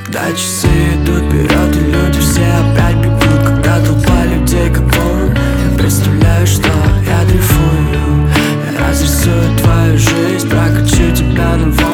Когда часы идут вперед и люди все опять бегут, когда толпа людей как волны, я представляю, что я дрейфую. Я разрисую твою жизнь, прокачу тебя на волны.